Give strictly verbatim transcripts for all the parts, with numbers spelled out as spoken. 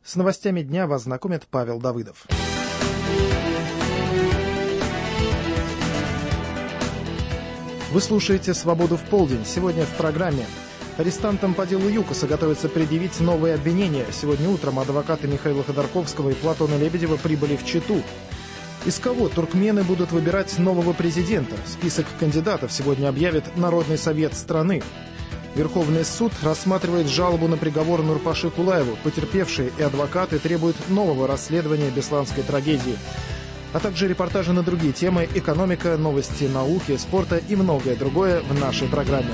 С новостями дня вас знакомит Павел Давыдов. Вы слушаете «Свободу в полдень». Сегодня в программе. Арестантам по делу ЮКОСа готовятся предъявить новые обвинения. Сегодня утром адвокаты Михаила Ходорковского и Платона Лебедева прибыли в Читу. Из кого туркмены будут выбирать нового президента? Список кандидатов сегодня объявит Народный совет страны. Верховный суд рассматривает жалобу на приговор Нурпаши Кулаеву. Потерпевшие и адвокаты требуют нового расследования бесланской трагедии. А также репортажи на другие темы, экономика, новости науки, спорта и многое другое в нашей программе.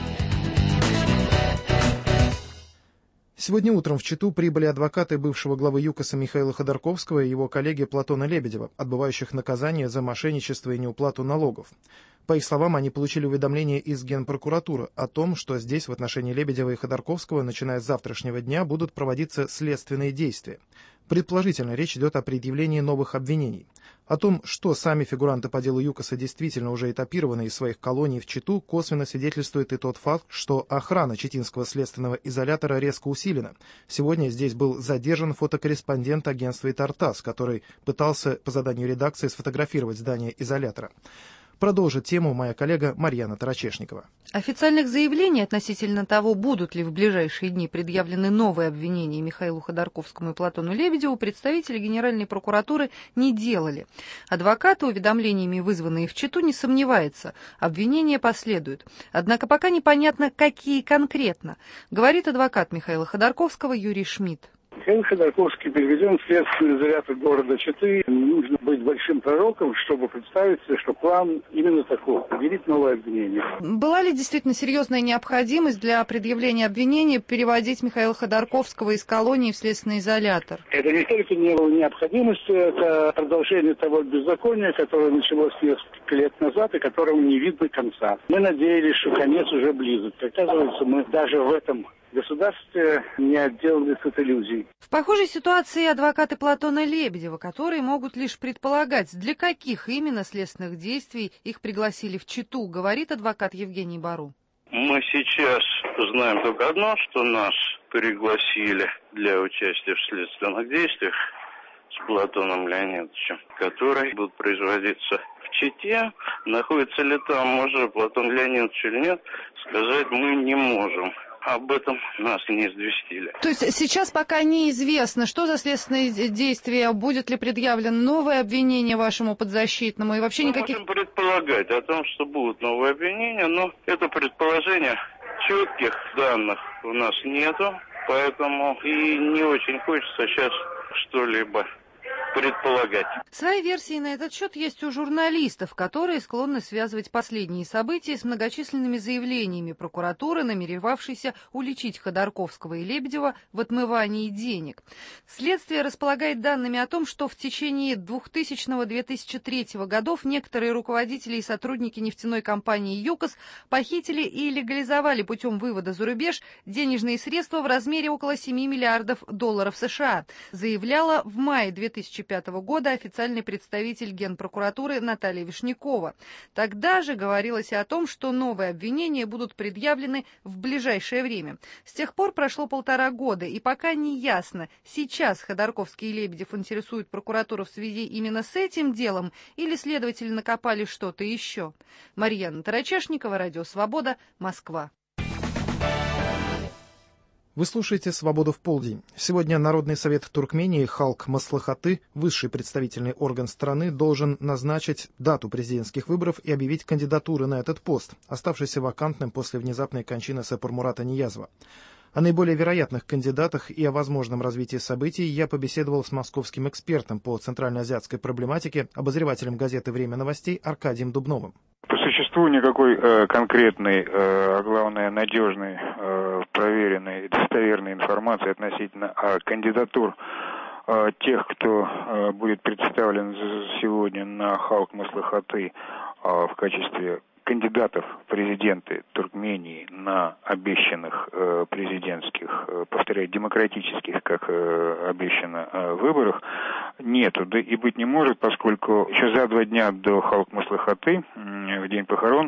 Сегодня утром в Читу прибыли адвокаты бывшего главы ЮКОСа Михаила Ходорковского и его коллеги Платона Лебедева, отбывающих наказание за мошенничество и неуплату налогов. По их словам, они получили уведомление из Генпрокуратуры о том, что здесь в отношении Лебедева и Ходорковского, начиная с завтрашнего дня, будут проводиться следственные действия. Предположительно, речь идет о предъявлении новых обвинений. О том, что сами фигуранты по делу ЮКОСа действительно уже этапированы из своих колоний в Читу, косвенно свидетельствует и тот факт, что охрана читинского следственного изолятора резко усилена. Сегодня здесь был задержан фотокорреспондент агентства «Итартас», который пытался по заданию редакции сфотографировать здание изолятора. Продолжит тему моя коллега Марьяна Тарачешникова. Официальных заявлений относительно того, будут ли в ближайшие дни предъявлены новые обвинения Михаилу Ходорковскому и Платону Лебедеву, представители Генеральной прокуратуры не делали. Адвокаты, уведомлениями вызванные в Читу, не сомневаются, обвинения последуют. Однако пока непонятно, какие конкретно, говорит адвокат Михаила Ходорковского Юрий Шмидт. Михаил Ходорковский переведен в следственный изолятор города Читы. Нужно быть большим пророком, чтобы представиться, что план именно такой – предъявить новое обвинение. Была ли действительно серьезная необходимость для предъявления обвинения переводить Михаила Ходорковского из колонии в следственный изолятор? Это не только не было необходимости, это продолжение того беззакония, которое началось несколько лет назад и которому не видно конца. Мы надеялись, что конец уже близок. Оказывается, мы даже в этом государстве не отделались от иллюзий. В похожей ситуации адвокаты Платона Лебедева, которые могут лишь предполагать, для каких именно следственных действий их пригласили в Читу, говорит адвокат Евгений Бару. Мы сейчас знаем только одно, что нас пригласили для участия в следственных действиях с Платоном Леонидовичем, которые будут производиться в Чите. Находится ли там уже Платон Леонидович или нет, сказать мы не можем. Об этом нас не известили. То есть сейчас пока неизвестно, что за следственные действия, будет ли предъявлено новое обвинение вашему подзащитному и вообще Мы никаких... можем предполагать о том, что будут новые обвинения, но это предположение, четких данных у нас нету, поэтому и не очень хочется сейчас что-либо предполагать. Свои версии на этот счет есть у журналистов, которые склонны связывать последние события с многочисленными заявлениями прокуратуры, намеревавшейся уличить Ходорковского и Лебедева в отмывании денег. Следствие располагает данными о том, что в течение двухтысячного — две тысячи третьего годов некоторые руководители и сотрудники нефтяной компании ЮКОС похитили и легализовали путем вывода за рубеж денежные средства в размере около семи миллиардов долларов США, заявляла в мае две тысячи пятого года официальный представитель Генпрокуратуры Наталья Вишнякова. Тогда же говорилось о том, что новые обвинения будут предъявлены в ближайшее время. С тех пор прошло полтора года, и пока не ясно, сейчас Ходорковский и Лебедев интересуют прокуратуру в связи именно с этим делом, или следователи накопали что-то еще. Марьяна Тарачешникова, Радио Свобода, Москва. Вы слушаете «Свободу в полдень». Сегодня Народный совет Туркмении Халк Маслахаты, высший представительный орган страны, должен назначить дату президентских выборов и объявить кандидатуры на этот пост, оставшийся вакантным после внезапной кончины Сапурмурата Ниязова. О наиболее вероятных кандидатах и о возможном развитии событий я побеседовал с московским экспертом по центральноазиатской проблематике, обозревателем газеты «Время новостей» Аркадием Дубновым. По существу никакой э, конкретной, э, а главное надежной, э, проверенной, достоверной информации относительно э, кандидатур э, тех, кто э, будет представлен сегодня на Халк Маслахаты э, в качестве кандидатов в президенты Туркмении на обещанных э, президентских, э, повторяю, демократических, как э, обещано, э, выборах, нету, да и быть не может, поскольку еще за два дня до Халк Маслахаты, э, в день похорон,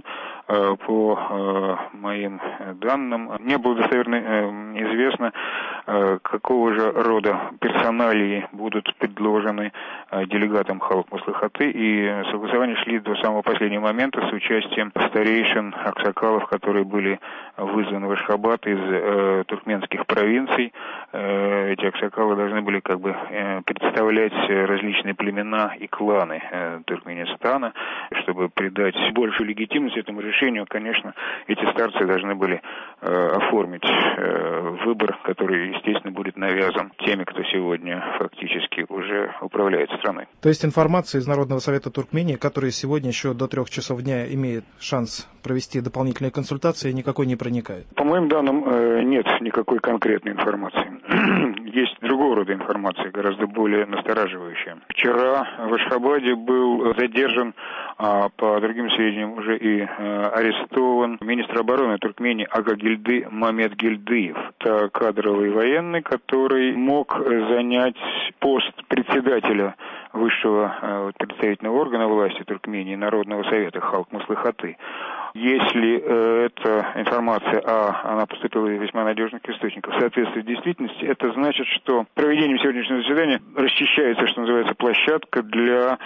По моим данным, не было достоверно известно, какого же рода персоналии будут предложены делегатам Халк Маслихаты, и согласования шли до самого последнего момента с участием старейшин аксакалов, которые были вызваны в Ашхабад из э, туркменских провинций. Э, эти аксакалы должны были как бы э, представлять различные племена и кланы э, Туркменистана, чтобы придать большую легитимность этому решению. Конечно, эти старцы должны были э, оформить э, выбор, который, естественно, будет навязан теми, кто сегодня фактически уже управляет страной. То есть информация из Народного совета Туркмении, который сегодня еще до трех часов дня имеет шанс провести дополнительные консультации, никакой не проникает? По моим данным, нет никакой конкретной информации. Есть другого рода информация, гораздо более настораживающая. Вчера в Ашхабаде был задержан, а по другим сведениям уже и арестован министр обороны Туркмении Агагильды Мамедгильдыев. Это кадровый военный, который мог занять пост председателя высшего представительного органа власти Туркмении, Народного совета Халк Маслихаты. Если э, эта информация, а она поступила из весьма надежных источников, соответствует действительности, это значит, что проведением сегодняшнего заседания расчищается, что называется, площадка для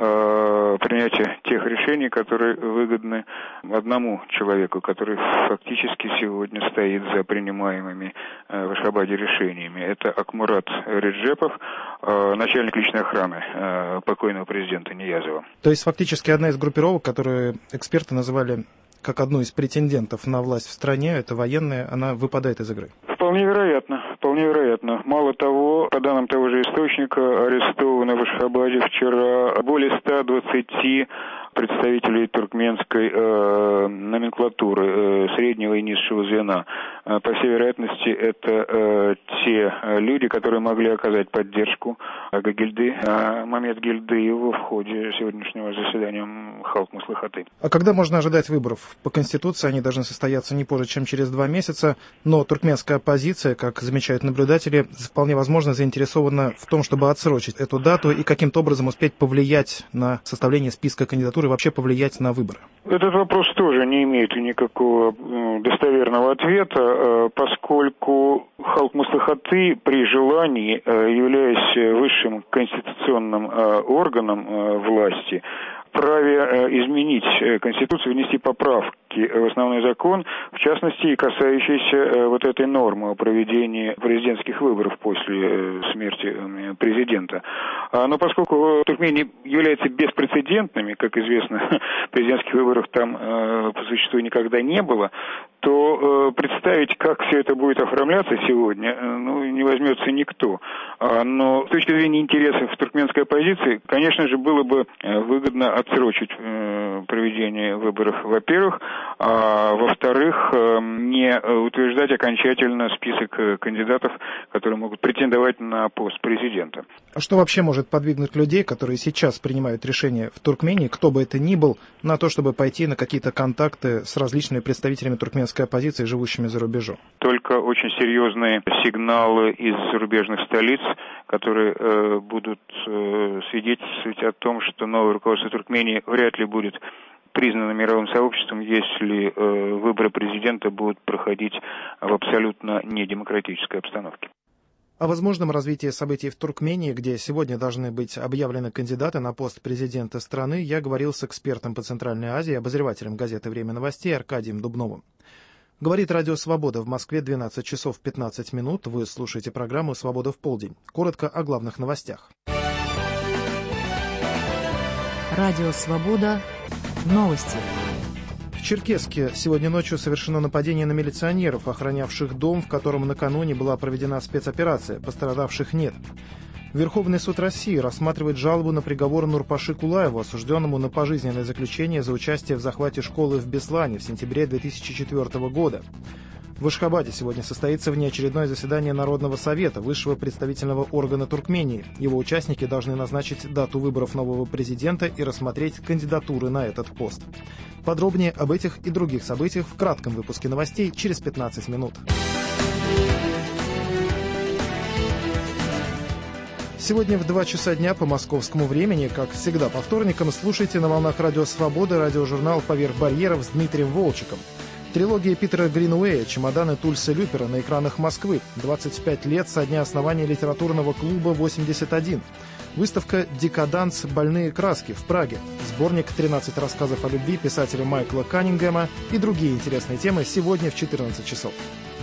э, принятия тех решений, которые выгодны одному человеку, который фактически сегодня стоит за принимаемыми э, в Ашхабаде решениями. Это Акмурат Реджепов, э, начальник личной охраны э, покойного президента Ниязова. То есть фактически одна из группировок, которые эксперты называли как одну из претендентов на власть в стране, это военная, она выпадает из игры? Вполне вероятно, вполне вероятно. Мало того, по данным того же источника, арестовано в Ашхабаде вчера более ста двадцати представителей туркменской э, номенклатуры, э, среднего и низшего звена. Э, по всей вероятности, это э, те люди, которые могли оказать поддержку Агагильды э, Мамедгильдыеву в ходе сегодняшнего заседания Халк Маслихаты. А когда можно ожидать выборов? По Конституции они должны состояться не позже, чем через два месяца, но туркменская оппозиция, как замечают наблюдатели, вполне возможно заинтересована в том, чтобы отсрочить эту дату и каким-то образом успеть повлиять на составление списка кандидатур и вообще повлиять на выборы. Этот вопрос тоже не имеет никакого достоверного ответа, поскольку Халк Маслихаты при желании, являясь высшим конституционным органом власти, вправе изменить Конституцию, внести поправки в основной закон, в частности, и касающиеся вот этой нормы о проведении президентских выборов после смерти президента. Но поскольку Туркмения является беспрецедентными, как известно, президентских выборов там по существу никогда не было, то представить, как все это будет оформляться сегодня, ну, не возьмется никто. Но с точки зрения интересов туркменской оппозиции, конечно же, было бы выгодно отсрочить проведение выборов, во-первых, а во-вторых, не утверждать окончательно список кандидатов, которые могут претендовать на пост президента. А что вообще может подвигнуть людей, которые сейчас принимают решения в Туркмении, кто бы это ни был, на то, чтобы пойти на какие-то контакты с различными представителями туркменской оппозиции, живущими за рубежом? Только очень серьезные сигналы из зарубежных столиц, которые э, будут э, свидетельствовать о том, что новое руководство Туркмении вряд ли будет признано мировым сообществом, если э, выборы президента будут проходить в абсолютно недемократической обстановке. О возможном развитии событий в Туркмении, где сегодня должны быть объявлены кандидаты на пост президента страны, я говорил с экспертом по Центральной Азии, обозревателем газеты «Время новостей» Аркадием Дубновым. Говорит Радио Свобода. В Москве двенадцать часов пятнадцать минут. Вы слушаете программу «Свобода в полдень». Коротко о главных новостях. Радио Свобода. Новости. В Черкесске сегодня ночью совершено нападение на милиционеров, охранявших дом, в котором накануне была проведена спецоперация. Пострадавших нет. Верховный суд России рассматривает жалобу на приговор Нурпаши Кулаеву, осужденному на пожизненное заключение за участие в захвате школы в Беслане в сентябре две тысячи четвёртого года. В Ашхабаде сегодня состоится внеочередное заседание Народного совета, высшего представительного органа Туркмении. Его участники должны назначить дату выборов нового президента и рассмотреть кандидатуры на этот пост. Подробнее об этих и других событиях в кратком выпуске новостей через пятнадцать минут. Сегодня в два часа дня по московскому времени, как всегда по вторникам, слушайте на волнах Радио Свобода радиожурнал «Поверх барьеров» с Дмитрием Волчиком. Трилогия Питера Гринуэя «Чемоданы Тульса Люпера» на экранах Москвы. двадцать пять лет со дня основания литературного клуба восемьдесят один. Выставка «Декаданс. Больные краски» в Праге. Сборник тринадцать рассказов о любви писателя Майкла Каннингема и другие интересные темы сегодня в четырнадцать часов.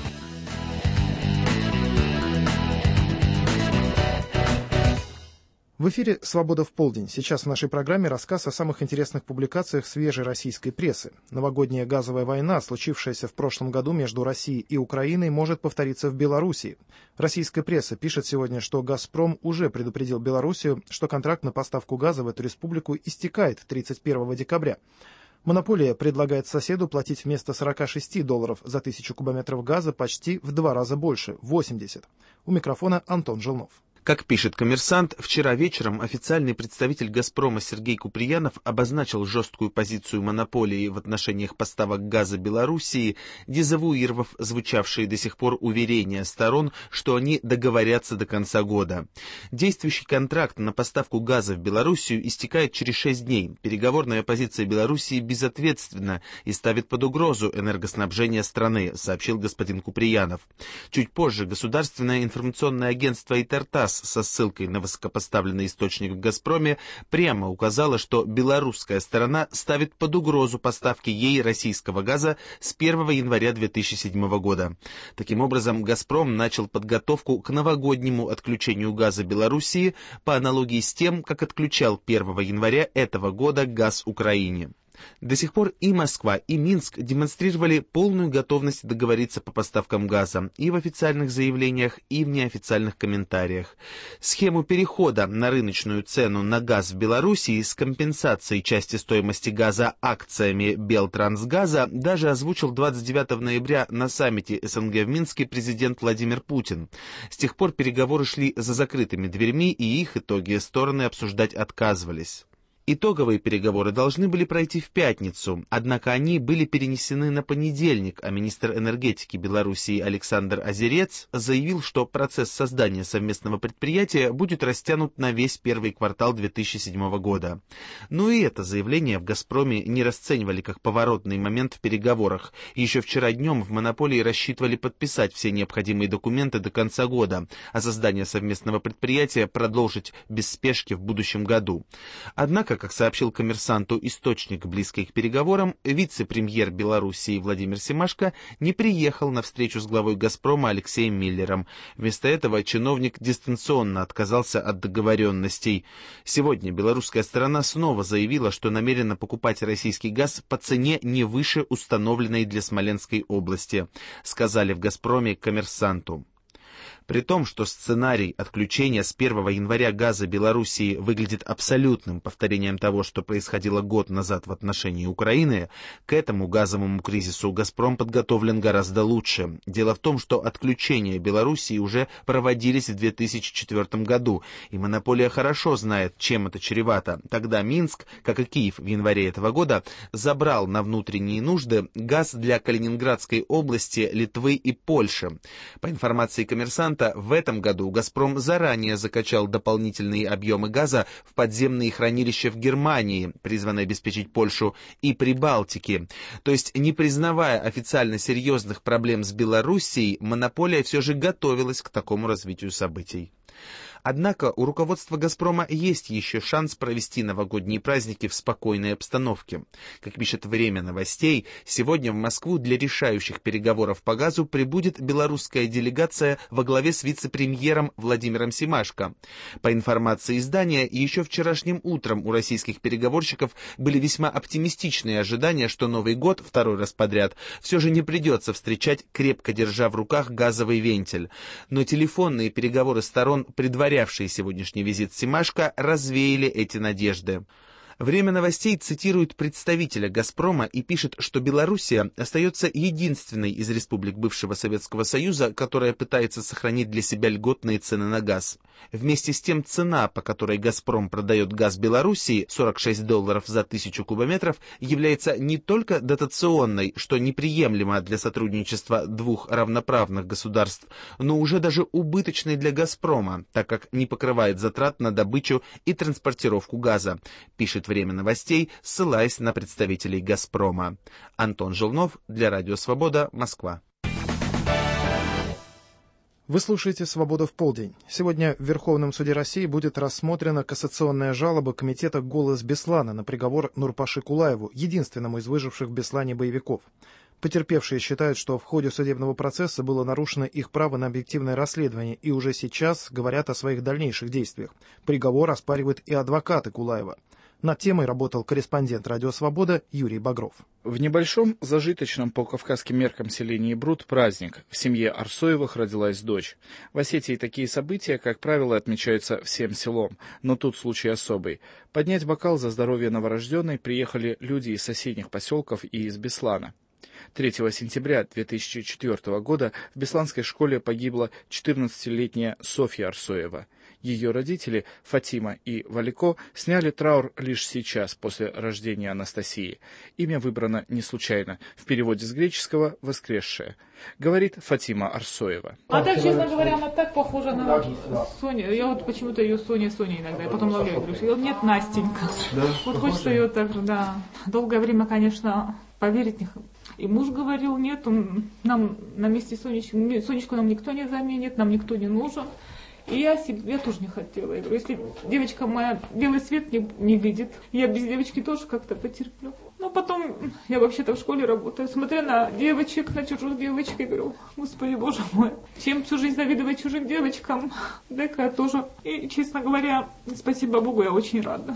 В эфире «Свобода в полдень». Сейчас в нашей программе рассказ о самых интересных публикациях свежей российской прессы. Новогодняя газовая война, случившаяся в прошлом году между Россией и Украиной, может повториться в Белоруссии. Российская пресса пишет сегодня, что «Газпром» уже предупредил Белоруссию, что контракт на поставку газа в эту республику истекает тридцать первого декабря. Монополия предлагает соседу платить вместо сорока шести долларов за тысячу кубометров газа почти в два раза больше – восемьдесят. У микрофона Антон Желнов. Как пишет «Коммерсант», вчера вечером официальный представитель «Газпрома» Сергей Куприянов обозначил жесткую позицию монополии в отношениях поставок газа Белоруссии, дезавуировав звучавшие до сих пор уверения сторон, что они договорятся до конца года. Действующий контракт на поставку газа в Белоруссию истекает через шесть дней. Переговорная позиция Белоруссии безответственна и ставит под угрозу энергоснабжение страны, сообщил господин Куприянов. Чуть позже государственное информационное агентство «Итартас» со ссылкой на высокопоставленный источник в «Газпроме» прямо указала, что белорусская сторона ставит под угрозу поставки ей российского газа с первого января две тысячи седьмого года. Таким образом, «Газпром» начал подготовку к новогоднему отключению газа Белоруссии по аналогии с тем, как отключал первого января этого года газ Украине. До сих пор и Москва, и Минск демонстрировали полную готовность договориться по поставкам газа и в официальных заявлениях, и в неофициальных комментариях. Схему перехода на рыночную цену на газ в Белоруссии с компенсацией части стоимости газа акциями Белтрансгаза даже озвучил двадцать девятого ноября на саммите СНГ в Минске президент Владимир Путин. С тех пор переговоры шли за закрытыми дверьми, и их итоги стороны обсуждать отказывались. Итоговые переговоры должны были пройти в пятницу, однако они были перенесены на понедельник, а министр энергетики Белоруссии Александр Озерец заявил, что процесс создания совместного предприятия будет растянут на весь первый квартал две тысячи седьмого года. Но и это заявление в «Газпроме» не расценивали как поворотный момент в переговорах. Еще вчера днем в монополии рассчитывали подписать все необходимые документы до конца года, а создание совместного предприятия продолжить без спешки в будущем году. Однако, как сообщил «Коммерсанту» источник, близкий к переговорам, вице-премьер Белоруссии Владимир Семашко не приехал на встречу с главой «Газпрома» Алексеем Миллером. Вместо этого чиновник дистанционно отказался от договоренностей. Сегодня белорусская сторона снова заявила, что намерена покупать российский газ по цене не выше установленной для Смоленской области, сказали в «Газпроме» «Коммерсанту». При том, что сценарий отключения с первого января газа Белоруссии выглядит абсолютным повторением того, что происходило год назад в отношении Украины, к этому газовому кризису «Газпром» подготовлен гораздо лучше. Дело в том, что отключения Белоруссии уже проводились в две тысячи четвёртом году, и монополия хорошо знает, чем это чревато. Тогда Минск, как и Киев в январе этого года, забрал на внутренние нужды газ для Калининградской области, Литвы и Польши. По информации «Коммерсанта», в этом году «Газпром» заранее закачал дополнительные объемы газа в подземные хранилища в Германии, призванные обеспечить Польшу, и Прибалтике. То есть, не признавая официально серьезных проблем с Белоруссией, монополия все же готовилась к такому развитию событий. Однако у руководства «Газпрома» есть еще шанс провести новогодние праздники в спокойной обстановке. Как пишет «Время новостей», сегодня в Москву для решающих переговоров по газу прибудет белорусская делегация во главе с вице-премьером Владимиром Семашко. По информации издания, еще вчерашним утром у российских переговорщиков были весьма оптимистичные ожидания, что Новый год, второй раз подряд, все же не придется встречать, крепко держа в руках газовый вентиль. Но телефонные переговоры сторон, предварявшие сегодняшний визит Семашко, развеяли эти надежды. Время новостей цитирует представителя «Газпрома» и пишет, что Белоруссия остается единственной из республик бывшего Советского Союза, которая пытается сохранить для себя льготные цены на газ. Вместе с тем, цена, по которой «Газпром» продает газ Белоруссии, сорок шесть долларов за тысячу кубометров, является не только дотационной, что неприемлемо для сотрудничества двух равноправных государств, но уже даже убыточной для «Газпрома», так как не покрывает затрат на добычу и транспортировку газа, пишет «Время новостей», ссылаясь на представителей «Газпрома». Антон Желнов для Радио Свобода, Москва. Вы слушаете «Свобода в полдень». Сегодня в Верховном суде России будет рассмотрена кассационная жалоба комитета «Голос Беслана» на приговор Нурпаши Кулаеву, единственному из выживших в Беслане боевиков. Потерпевшие считают, что в ходе судебного процесса было нарушено их право на объективное расследование и уже сейчас говорят о своих дальнейших действиях. Приговор оспаривают и адвокаты Кулаева. Над темой работал корреспондент «Радио Свобода» Юрий Багров. В небольшом, зажиточном по кавказским меркам селении Бруд праздник. В семье Арсоевых родилась дочь. В Осетии такие события, как правило, отмечаются всем селом. Но тут случай особый. Поднять бокал за здоровье новорожденной приехали люди из соседних поселков и из Беслана. третьего сентября две тысячи четвёртого года в бесланской школе погибла четырнадцатилетняя Софья Арсоева. Ее родители, Фатима и Валико, сняли траур лишь сейчас, после рождения Анастасии. Имя выбрано не случайно, в переводе с греческого «воскресшая». Говорит Фатима Арсоева. А так, честно говоря, она так похожа на Соню. Я вот почему-то ее Соня, Соня иногда. Я потом ловлю, говорю, нет, Настенька. Да? Вот хочется ее так же, да. Долгое время, конечно, поверить не хочу. И муж говорил, нет, он, нам на месте Сонечки, Сонечку нам никто не заменит, нам никто не нужен. И я себе я тоже не хотела. Я говорю, если девочка моя белый свет не, не видит, я без девочки тоже как-то потерплю. Но потом, я вообще-то в школе работаю, смотря на девочек, на чужих девочек, я говорю, Господи, Боже мой, чем всю жизнь завидовать чужим девочкам, дай-ка я тоже. И, честно говоря, спасибо Богу, я очень рада.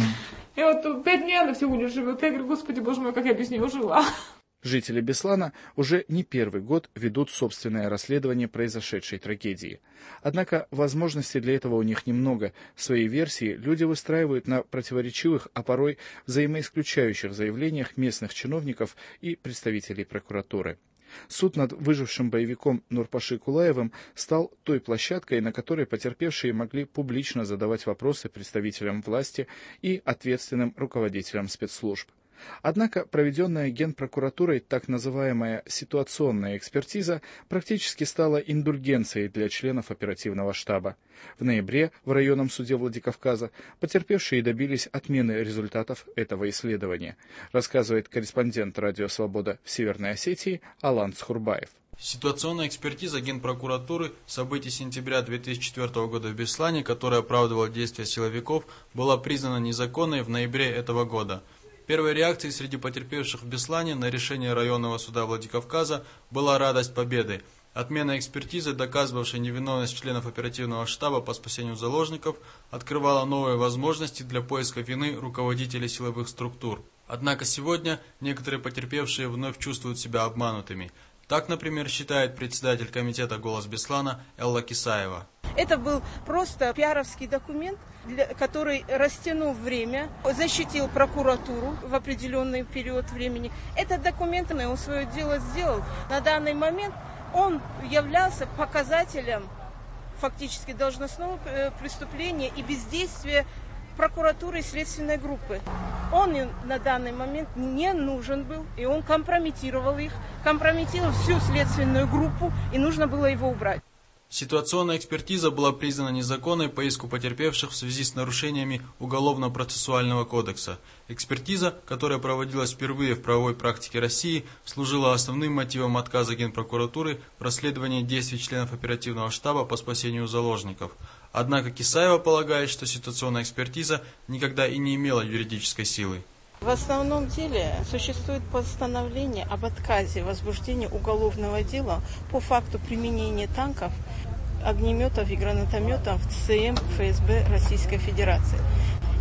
Я вот пять дней она всего лишь живет, я говорю, Господи, Боже мой, как я без нее жила. Жители Беслана уже не первый год ведут собственное расследование произошедшей трагедии. Однако возможностей для этого у них немного. Свои версии люди выстраивают на противоречивых, а порой взаимоисключающих заявлениях местных чиновников и представителей прокуратуры. Суд над выжившим боевиком Нурпаши Кулаевым стал той площадкой, на которой потерпевшие могли публично задавать вопросы представителям власти и ответственным руководителям спецслужб. Однако проведенная Генпрокуратурой так называемая ситуационная экспертиза практически стала индульгенцией для членов оперативного штаба. В ноябре в районном суде Владикавказа потерпевшие добились отмены результатов этого исследования, рассказывает корреспондент «Радио Свобода» в Северной Осетии Алан Цхурбаев. Ситуационная экспертиза Генпрокуратуры событий сентября две тысячи четвёртого года в Беслане, которая оправдывала действия силовиков, была признана незаконной в ноябре этого года. Первой реакцией среди потерпевших в Беслане на решение районного суда Владикавказа была радость победы. Отмена экспертизы, доказывавшей невиновность членов оперативного штаба по спасению заложников, открывала новые возможности для поиска вины руководителей силовых структур. Однако сегодня некоторые потерпевшие вновь чувствуют себя обманутыми. Так, например, считает председатель комитета «Голос Беслана» Элла Кисаева. Это был просто пиаровский документ, который, растянув время, защитил прокуратуру в определенный период времени. Этот документ, он свое дело сделал. На данный момент он являлся показателем фактически должностного преступления и бездействия прокуратуры и следственной группы. Он на данный момент не нужен был, и он компрометировал их, компрометировал всю следственную группу, и нужно было его убрать. Ситуационная экспертиза была признана незаконной по иску потерпевших в связи с нарушениями Уголовно-процессуального кодекса. Экспертиза, которая проводилась впервые в правовой практике России, служила основным мотивом отказа Генпрокуратуры в расследовании действий членов оперативного штаба по спасению заложников. Однако Кисаева полагает, что ситуационная экспертиза никогда и не имела юридической силы. В основном деле существует постановление об отказе возбуждения уголовного дела по факту применения танков, огнеметов и гранатометов в ЦМ ФСБ Российской Федерации.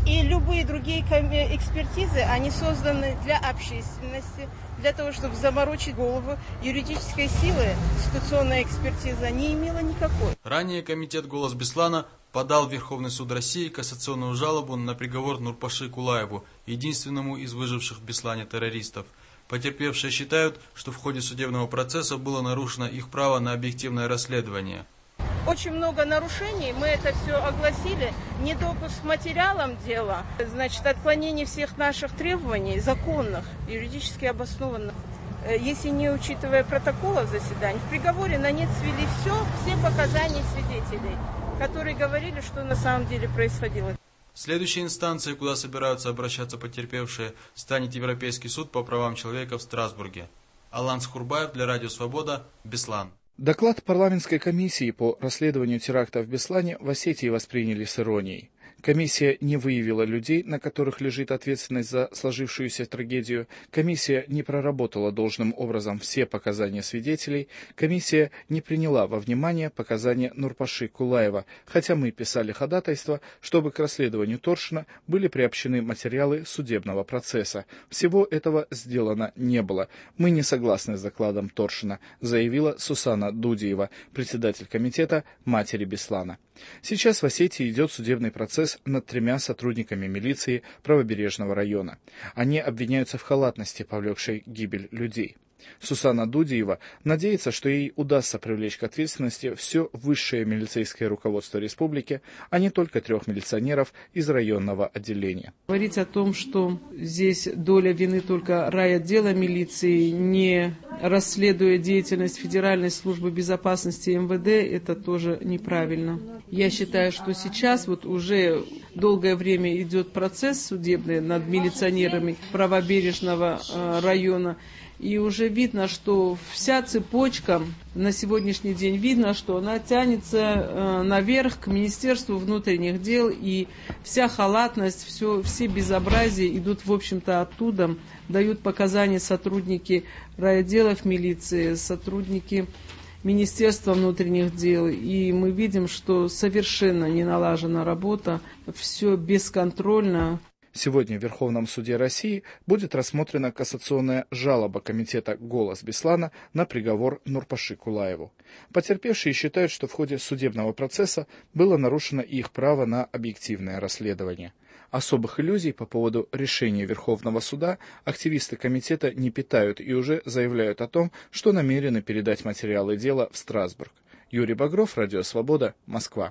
И любые другие экспертизы, они созданы для общественности, для того, чтобы заморочить голову. Юридической силы конституционная экспертиза не имела никакой. Ранее комитет «Голос Беслана» подал в Верховный суд России кассационную жалобу на приговор Нурпаши Кулаеву, единственному из выживших в Беслане террористов. Потерпевшие считают, что в ходе судебного процесса было нарушено их право на объективное расследование. Очень много нарушений, мы это все огласили. Недопуск к материалам дела, значит, отклонение всех наших требований, законных, юридически обоснованных. Если не учитывая протоколов заседаний, в приговоре на нет свели все, все показания свидетелей, которые говорили, что на самом деле происходило. Следующей инстанцией, куда собираются обращаться потерпевшие, станет Европейский суд по правам человека в Страсбурге. Алан Схурбаев для Радио Свобода, Беслан. Доклад парламентской комиссии по расследованию теракта в Беслане в Осетии восприняли с иронией. Комиссия не выявила людей, на которых лежит ответственность за сложившуюся трагедию. Комиссия не проработала должным образом все показания свидетелей. Комиссия не приняла во внимание показания Нурпаши Кулаева, хотя мы писали ходатайство, чтобы к расследованию Торшина были приобщены материалы судебного процесса. Всего этого сделано не было. Мы не согласны с докладом Торшина, заявила Сусана Дудиева, председатель комитета «Матери Беслана». Сейчас в Осетии идет судебный процесс над тремя сотрудниками милиции правобережного района. Они обвиняются в халатности, повлекшей гибель людей. Сусана Дудиева надеется, что ей удастся привлечь к ответственности все высшее милицейское руководство республики, а не только трех милиционеров из районного отделения. Говорить о том, что здесь доля вины только райотдела милиции, не расследуя деятельность Федеральной службы безопасности эм вэ дэ, это тоже неправильно. Я считаю, что сейчас вот уже долгое время идет процесс судебный над милиционерами правобережного района. И уже видно, что вся цепочка на сегодняшний день видно, что она тянется э, наверх к Министерству внутренних дел, и вся халатность, все, все безобразия идут, в общем-то, оттуда, дают показания сотрудники райотделов милиции, сотрудники Министерства внутренних дел, и мы видим, что совершенно не налажена работа, все бесконтрольно. Сегодня в Верховном суде России будет рассмотрена кассационная жалоба комитета «Голос Беслана» на приговор Нурпаши Кулаеву. Потерпевшие считают, что в ходе судебного процесса было нарушено их право на объективное расследование. Особых иллюзий по поводу решения Верховного суда активисты комитета не питают и уже заявляют о том, что намерены передать материалы дела в Страсбург. Юрий Багров, Радио Свобода, Москва.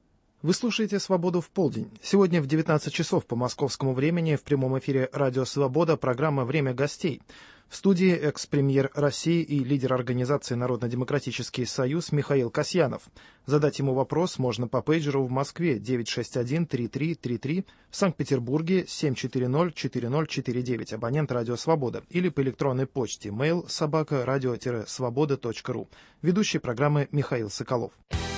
Вы слушаете «Свободу в полдень». Сегодня в девятнадцать часов по московскому времени в прямом эфире «Радио Свобода» программа «Время гостей». В студии экс-премьер России и лидер организации «Народно-демократический союз» Михаил Касьянов. Задать ему вопрос можно по пейджеру в Москве девять шесть один три три три три, в Санкт-Петербурге семь четыре ноль четыре ноль четыре девять, абонент «Радио Свобода», или по электронной почте mail собака радио свобода точка ру. Ведущий программы Михаил Соколов.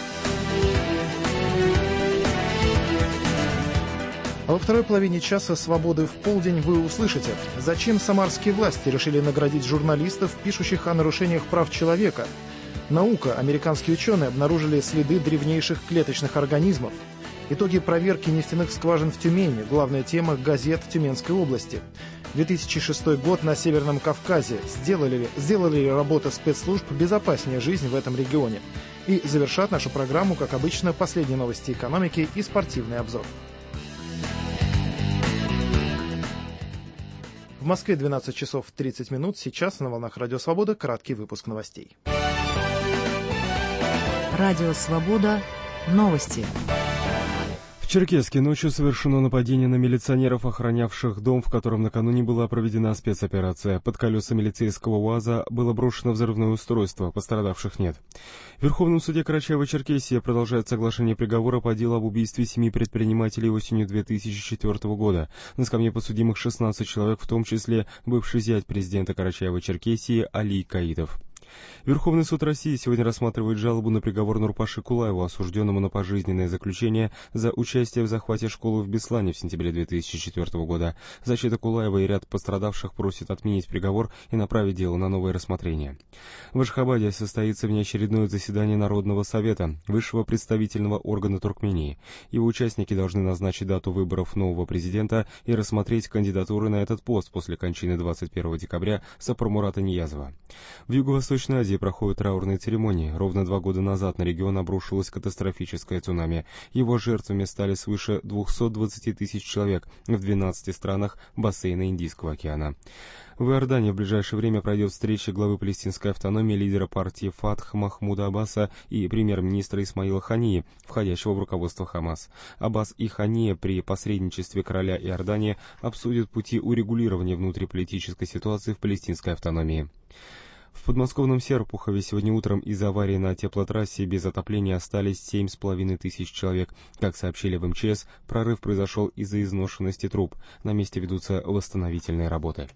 А во второй половине часа «Свободы в полдень» вы услышите, зачем самарские власти решили наградить журналистов, пишущих о нарушениях прав человека. Наука. Американские ученые обнаружили следы древнейших клеточных организмов. Итоги проверки нефтяных скважин в Тюмени. Главная тема газет Тюменской области. две тысячи шестой год на Северном Кавказе. Сделали ли, сделали ли работа спецслужб безопаснее жизнь в этом регионе? И завершат нашу программу, как обычно, последние новости экономики и спортивный обзор. В Москве двенадцать часов тридцать минут. Сейчас на волнах Радио Свобода краткий выпуск новостей. Радио Свобода. Новости. В Черкесске ночью совершено нападение на милиционеров, охранявших дом, в котором накануне была проведена спецоперация. Под колеса милицейского УАЗа было брошено взрывное устройство, пострадавших нет. В Верховном суде Карачаево-Черкесия продолжает соглашение приговора по делу об убийстве семи предпринимателей осенью две тысячи четвёртого года. На скамье подсудимых шестнадцать человек, в том числе бывший зять президента Карачаево-Черкесии Али Каитов. Верховный суд России сегодня рассматривает жалобу на приговор Нурпаши Кулаеву, осужденному на пожизненное заключение за участие в захвате школы в Беслане в сентябре две тысячи четвёртого года. Защита Кулаева и ряд пострадавших просят отменить приговор и направить дело на новое рассмотрение. В Ашхабаде состоится внеочередное заседание Народного совета, высшего представительного органа Туркмении. Его участники должны назначить дату выборов нового президента и рассмотреть кандидатуры на этот пост после кончины двадцать первого декабря Сапармурата Ниязова. В Юго-Восточной Азии проходят траурные церемонии. Ровно два года назад на регион обрушилось катастрофическое цунами. Его жертвами стали свыше двухсот двадцати тысяч человек в двенадцати странах бассейна Индийского океана. В Иордании в ближайшее время пройдет встреча главы палестинской автономии, лидера партии Фатх Махмуда Аббаса и премьер-министра Исмаила Хании, входящего в руководство Хамас. Аббас и Хания при посредничестве короля Иордании обсудят пути урегулирования внутриполитической ситуации в палестинской автономии. В подмосковном Серпухове сегодня утром из-за аварии на теплотрассе без отопления остались семь с половиной тысяч человек. Как сообщили в эм че эс, прорыв произошел из-за изношенности труб. На месте ведутся восстановительные работы.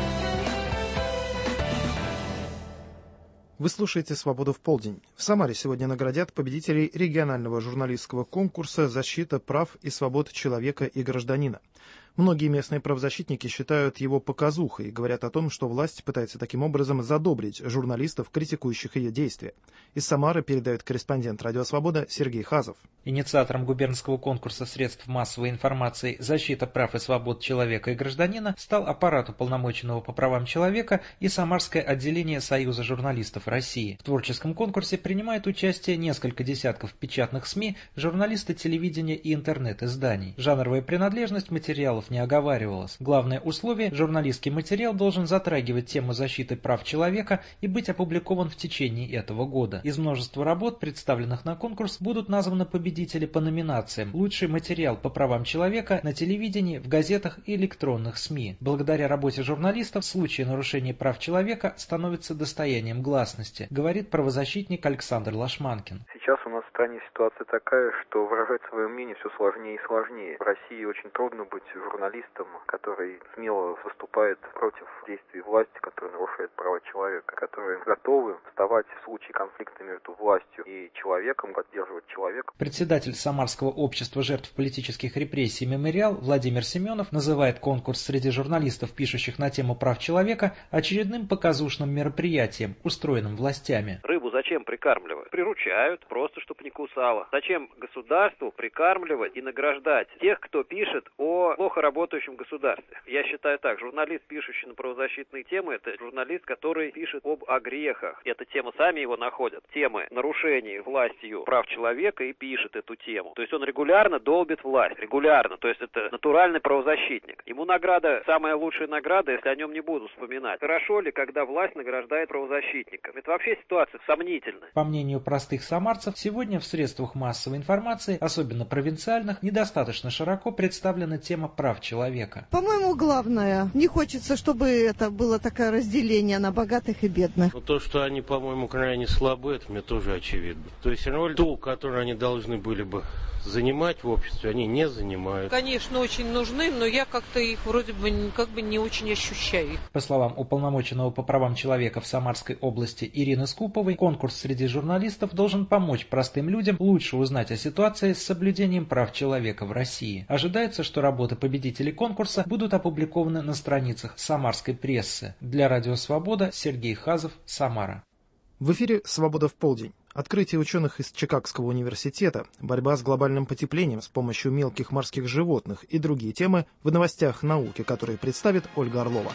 Вы слушаете «Свободу в полдень». В Самаре сегодня наградят победителей регионального журналистского конкурса «Защита прав и свобод человека и гражданина». Многие местные правозащитники считают его показухой и говорят о том, что власть пытается таким образом задобрить журналистов, критикующих ее действия. Из Самары передает корреспондент «Радио Свобода» Сергей Хазов. Инициатором губернского конкурса средств массовой информации «Защита прав и свобод человека и гражданина» стал аппарат уполномоченного по правам человека и Самарское отделение Союза журналистов России. В творческом конкурсе принимает участие несколько десятков печатных СМИ, журналисты телевидения и интернет-изданий. Жанровая принадлежность материалов не оговаривалась. Главное условие – журналистский материал должен затрагивать тему защиты прав человека и быть опубликован в течение этого года. Из множества работ, представленных на конкурс, будут названы победители по номинациям: лучший материал по правам человека на телевидении, в газетах и электронных СМИ. Благодаря работе журналистов случаи нарушения прав человека становятся достоянием гласности, говорит правозащитник Александр Лашманкин. Сейчас у нас в стране ситуация такая, что выражать свое мнение все сложнее и сложнее. В России очень трудно быть журналистом, который смело выступает против действий власти, которые нарушают права человека, которые готовы вставать в случае конфликта между властью и человеком, поддерживать человека. Председатель Самарского общества жертв политических репрессий «Мемориал» Владимир Семенов называет конкурс среди журналистов, пишущих на тему прав человека, очередным показушным мероприятием, устроенным властями. Рыбу зачем прикармливают? Приручают, просто чтобы не кусала. Зачем государству прикармливать и награждать тех, кто пишет о плохо работающем государстве? Я считаю так, журналист, пишущий на правозащитные темы, это журналист, который пишет об огрехах. Эта тема, сами его находят. Темы нарушений властью прав человека и пишет эту тему. То есть он регулярно долбит власть. Регулярно. То есть это натуральный правозащитник. Ему награда, самая лучшая награда, если о нем не буду вспоминать. Хорошо ли, когда власть награждает правозащитников? Это вообще ситуация сомнительная. По мнению простых самарцев, сегодня в средствах массовой информации, особенно провинциальных, недостаточно широко представлена тема прав человека. По-моему, главное, не хочется, чтобы это было такое разделение на богатых и бедных. Но то, что они, по-моему, крайне слабы, это мне тоже очевидно. То есть роль ту, которую они должны были бы занимать в обществе, они не занимают. Конечно, очень нужны, но я как-то их вроде бы как бы не очень ощущаю. По словам уполномоченного по правам человека в Самарской области Ирины Скуповой, конкурс среди журналистов должен помочь простым людям лучше узнать о ситуации с соблюдением прав человека в России. Ожидается, что работы победителей конкурса будут опубликованы на страницах самарской прессы. Для Радио Свобода Сергей Хазов, Самара. В эфире «Свобода в полдень». Открытие ученых из Чикагского университета, борьба с глобальным потеплением с помощью мелких морских животных и другие темы в новостях науки, которые представит Ольга Орлова.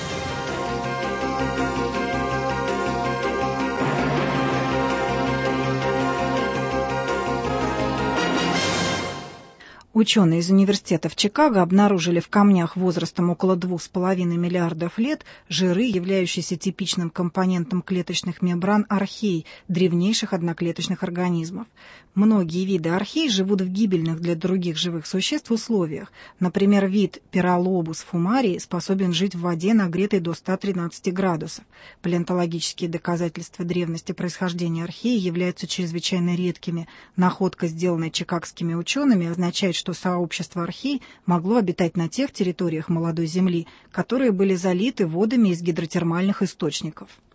Ученые из университета в Чикаго обнаружили в камнях возрастом около двух с половиной миллиардов лет жиры, являющиеся типичным компонентом клеточных мембран архей, древнейших одноклеточных организмов. Многие виды архей живут в гибельных для других живых существ условиях. Например, вид Пиралобус фумарии способен жить в воде, нагретой до ста тринадцати градусов. Палеонтологические доказательства древности происхождения археи являются чрезвычайно редкими. Находка, сделанная чикагскими учеными, означает, что сообщество архей могло обитать на тех территориях молодой Земли, которые были залиты водами из гидротермальных источников.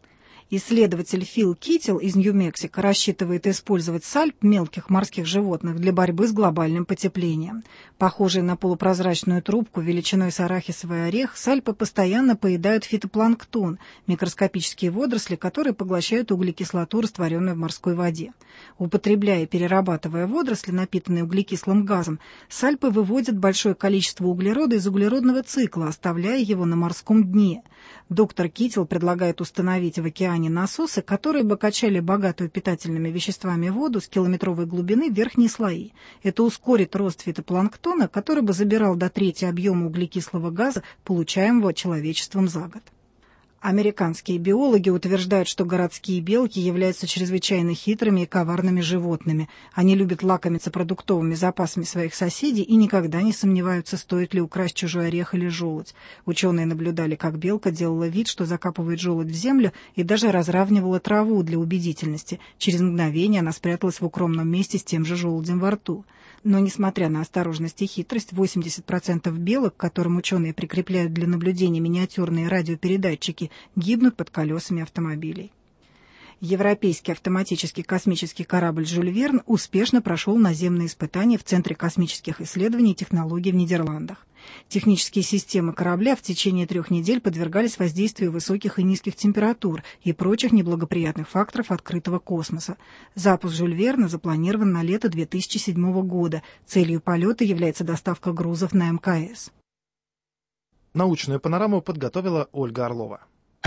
Исследователь Фил Кител из Нью-Мексико рассчитывает использовать сальп мелких морских животных для борьбы с глобальным потеплением. Похожие на полупрозрачную трубку величиной с арахисовый орех, сальпы постоянно поедают фитопланктон, микроскопические водоросли, которые поглощают углекислоту, растворенную в морской воде. Употребляя и перерабатывая водоросли, напитанные углекислым газом, сальпы выводят большое количество углерода из углеродного цикла, оставляя его на морском дне. Доктор Кител предлагает установить в океане насосы, которые бы качали богатую питательными веществами воду с километровой глубины в верхние слои. Это ускорит рост фитопланктона, который бы забирал до трети объема углекислого газа, получаемого человечеством за год. Американские биологи утверждают, что городские белки являются чрезвычайно хитрыми и коварными животными. Они любят лакомиться продуктовыми запасами своих соседей и никогда не сомневаются, стоит ли украсть чужой орех или желудь. Ученые наблюдали, как белка делала вид, что закапывает желудь в землю, и даже разравнивала траву для убедительности. Через мгновение она спряталась в укромном месте с тем же желудем во рту. Но, несмотря на осторожность и хитрость, восемьдесят процентов белок, к которым ученые прикрепляют для наблюдения миниатюрные радиопередатчики, гибнут под колесами автомобилей. Европейский автоматический космический корабль «Жюль Верн» успешно прошел наземные испытания в Центре космических исследований и технологий в Нидерландах. Технические системы корабля в течение трех недель подвергались воздействию высоких и низких температур и прочих неблагоприятных факторов открытого космоса. Запуск «Жюль Верна» запланирован на лето две тысячи седьмого года. Целью полета является доставка грузов на эм ка эс. Научную панораму подготовила Ольга Орлова.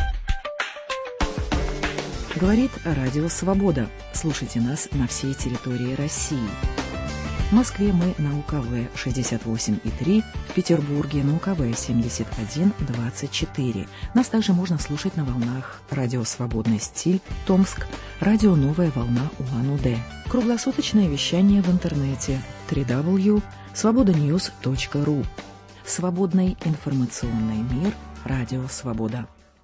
Говорит Радио Свобода. Слушайте нас на всей территории России. В Москве мы на У Ка Вэ шестьдесят восемь и три, в Петербурге на У Ка Вэ семьдесят один двадцать четыре. Нас также можно слушать на волнах Радио Свободный стиль, Томск, Радио Новая волна Улан-Удэ. Круглосуточное вещание в интернете дабл ю дабл ю дабл ю точка свобода ньюс точка ру. Свободный информационный мир. Радио Свобода.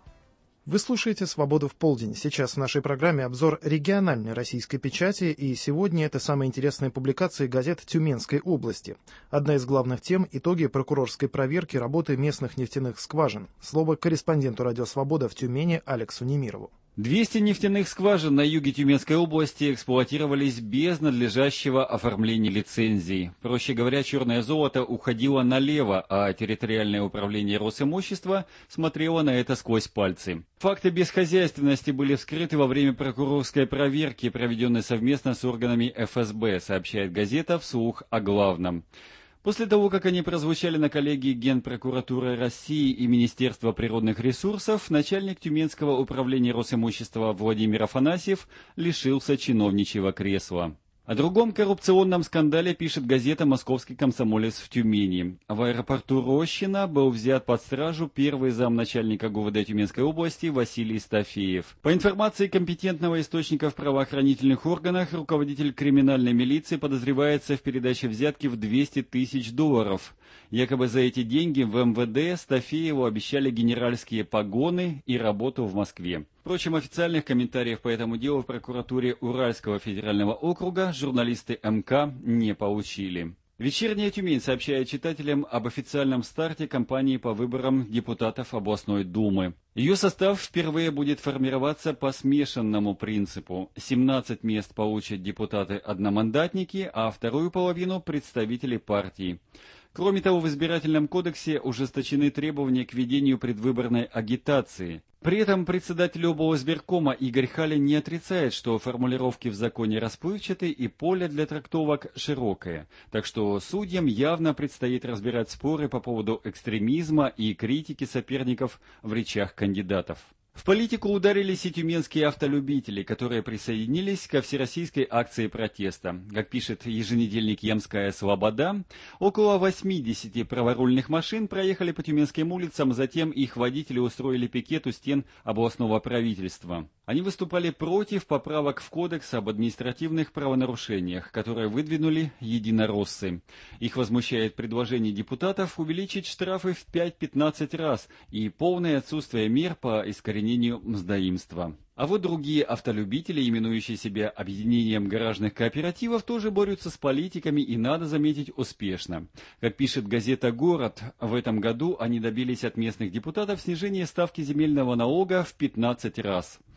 Вы слушаете «Свободу в полдень». Сейчас в нашей программе обзор региональной российской печати, и сегодня это самые интересные публикации газет Тюменской области. Одна из главных тем – итоги прокурорской проверки работы местных нефтяных скважин. Слово корреспонденту «Радио Свобода» в Тюмени Алексу Немирову. двести нефтяных скважин на юге Тюменской области эксплуатировались без надлежащего оформления лицензий. Проще говоря, черное золото уходило налево, а территориальное управление Росимущества смотрело на это сквозь пальцы. Факты бесхозяйственности были вскрыты во время прокурорской проверки, проведенной совместно с органами эф эс бэ, сообщает газета вслух о главном. После того, как они прозвучали на коллегии Генпрокуратуры России и Министерства природных ресурсов, начальник Тюменского управления Росимущества Владимир Афанасьев лишился чиновничьего кресла. О другом коррупционном скандале пишет газета «Московский комсомолец» в Тюмени. В аэропорту Рощино был взят под стражу первый замначальника ГУВД Тюменской области Василий Стафеев. По информации компетентного источника в правоохранительных органах, руководитель криминальной милиции подозревается в передаче взятки в двести тысяч долларов. Якобы за эти деньги в эм вэ дэ Стафееву обещали генеральские погоны и работу в Москве. Впрочем, официальных комментариев по этому делу в прокуратуре Уральского федерального округа журналисты эм ка не получили. «Вечерняя Тюмень» сообщает читателям об официальном старте кампании по выборам депутатов областной думы. Ее состав впервые будет формироваться по смешанному принципу. семнадцать мест получат депутаты-одномандатники, а вторую половину – представители партий. Кроме того, в избирательном кодексе ужесточены требования к ведению предвыборной агитации. При этом председатель облсбиркома Игорь Халин не отрицает, что формулировки в законе расплывчаты и поле для трактовок широкое. Так что судьям явно предстоит разбирать споры по поводу экстремизма и критики соперников в речах кандидатов. В политику ударились и тюменские автолюбители, которые присоединились ко всероссийской акции протеста. Как пишет еженедельник «Ямская Слобода», около восьмидесяти праворульных машин проехали по тюменским улицам, затем их водители устроили пикет у стен областного правительства. Они выступали против поправок в Кодекс об административных правонарушениях, которые выдвинули единороссы. Их возмущает предложение депутатов увеличить штрафы в пять-пятнадцать раз и полное отсутствие мер по искоренению мздоимства. А вот другие автолюбители, именующие себя объединением гаражных кооперативов, тоже борются с политиками и, надо заметить, успешно. Как пишет газета «Город», в этом году они добились от местных депутатов снижения ставки земельного налога в пятнадцать раз.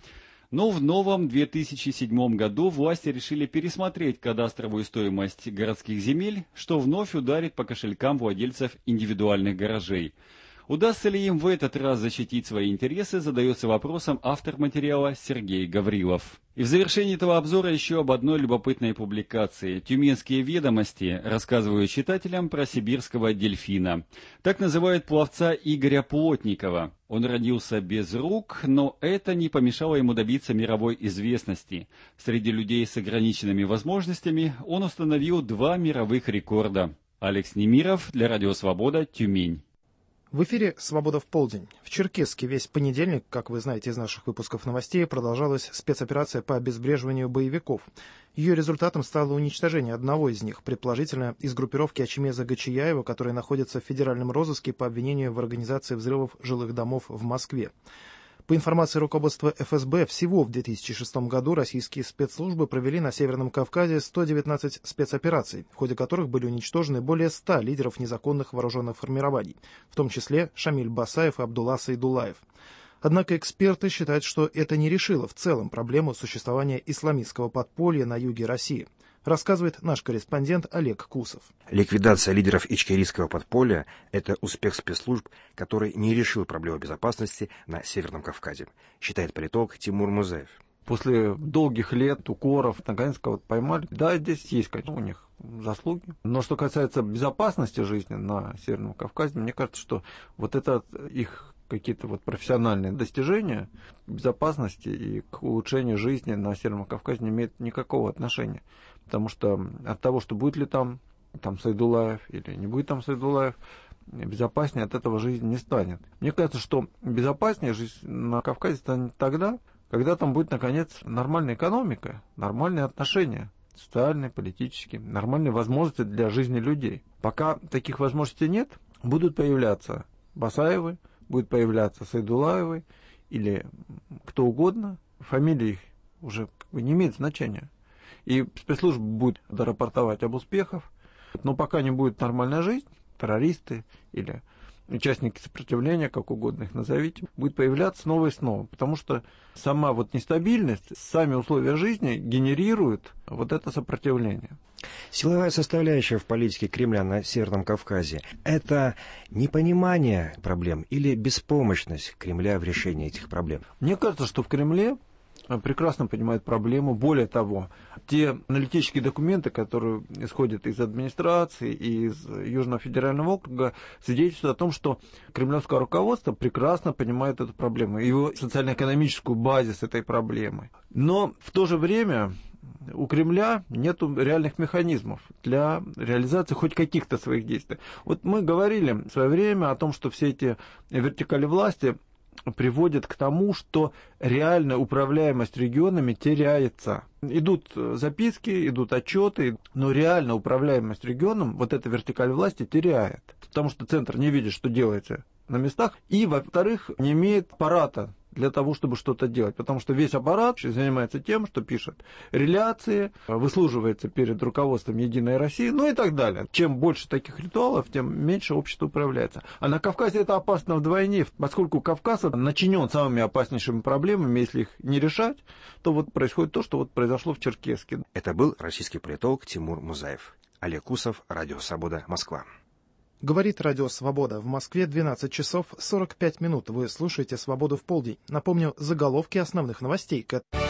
Но в новом две тысячи седьмом году власти решили пересмотреть кадастровую стоимость городских земель, что вновь ударит по кошелькам владельцев индивидуальных гаражей. Удастся ли им в этот раз защитить свои интересы, задается вопросом автор материала Сергей Гаврилов. И в завершении этого обзора еще об одной любопытной публикации. «Тюменские ведомости» рассказывают читателям про сибирского дельфина. Так называют пловца Игоря Плотникова. Он родился без рук, но это не помешало ему добиться мировой известности. Среди людей с ограниченными возможностями он установил два мировых рекорда. Алекс Немиров для Радио Свобода, Тюмень. В эфире «Свобода в полдень». В Черкесске весь понедельник, как вы знаете из наших выпусков новостей, продолжалась спецоперация по обезвреживанию боевиков. Ее результатом стало уничтожение одного из них, предположительно из группировки Ачмеза Гачияева, который находится в федеральном розыске по обвинению в организации взрывов жилых домов в Москве. По информации руководства эф эс бэ, всего в две тысячи шестом году российские спецслужбы провели на Северном Кавказе сто девятнадцать спецопераций, в ходе которых были уничтожены более ста лидеров незаконных вооруженных формирований, в том числе Шамиль Басаев и Абдулла Сайдуллаев. Однако эксперты считают, что это не решило в целом проблему существования исламистского подполья на юге России. Рассказывает наш корреспондент Олег Кусов. Ликвидация лидеров ичкерийского подполья – это успех спецслужб, который не решил проблему безопасности на Северном Кавказе, считает политолог Тимур Музаев. После долгих лет укоров наконец кого-то поймали. Да, здесь есть, конечно, у них заслуги. Но что касается безопасности жизни на Северном Кавказе, мне кажется, что вот это их какие-то вот профессиональные достижения безопасности и к улучшению жизни на Северном Кавказе не имеют никакого отношения. Потому что от того, что будет ли там, там Сайдуллаев или не будет там Сайдуллаев, безопаснее от этого жизнь не станет. Мне кажется, что безопаснее жизнь на Кавказе станет тогда, когда там будет, наконец, нормальная экономика, нормальные отношения, социальные, политические, нормальные возможности для жизни людей. Пока таких возможностей нет, будут появляться Басаевы, будет появляться Сайдуллаевы или кто угодно, фамилии их уже как бы не имеет значения. И спецслужбы будут рапортовать об успехах, но пока не будет нормальная жизнь, террористы или участники сопротивления, как угодно их назовите, будет появляться снова и снова, потому что сама вот нестабильность, сами условия жизни генерируют вот это сопротивление. Силовая составляющая в политике Кремля на Северном Кавказе – это непонимание проблем или беспомощность Кремля в решении этих проблем? Мне кажется, что в Кремле прекрасно понимают проблему. Более того, те аналитические документы, которые исходят из администрации и из Южного федерального округа, свидетельствуют о том, что кремлевское руководство прекрасно понимает эту проблему, его социально-экономическую базис этой проблемы. Но в то же время у Кремля нет реальных механизмов для реализации хоть каких-то своих действий. Вот мы говорили в свое время о том, что все эти вертикали власти приводит к тому, что реальная управляемость регионами теряется. Идут записки, идут отчеты, но реально управляемость регионом вот эта вертикаль власти теряет. Потому что центр не видит, что делается на местах, и, во-вторых, не имеет аппарата для того, чтобы что-то делать. Потому что весь аппарат занимается тем, что пишет реляции, выслуживается перед руководством Единой России, ну и так далее. Чем больше таких ритуалов, тем меньше общество управляется. А на Кавказе это опасно вдвойне, поскольку Кавказ начинен самыми опаснейшими проблемами, если их не решать, то вот происходит то, что вот произошло в Черкесске. Это был российский политолог Тимур Музаев. Олег Кусов, Радио Свобода, Москва. Говорит Радио Свобода. В Москве двенадцать часов сорок пять минут. Вы слушаете «Свободу в полдень». Напомню, заголовки основных новостей.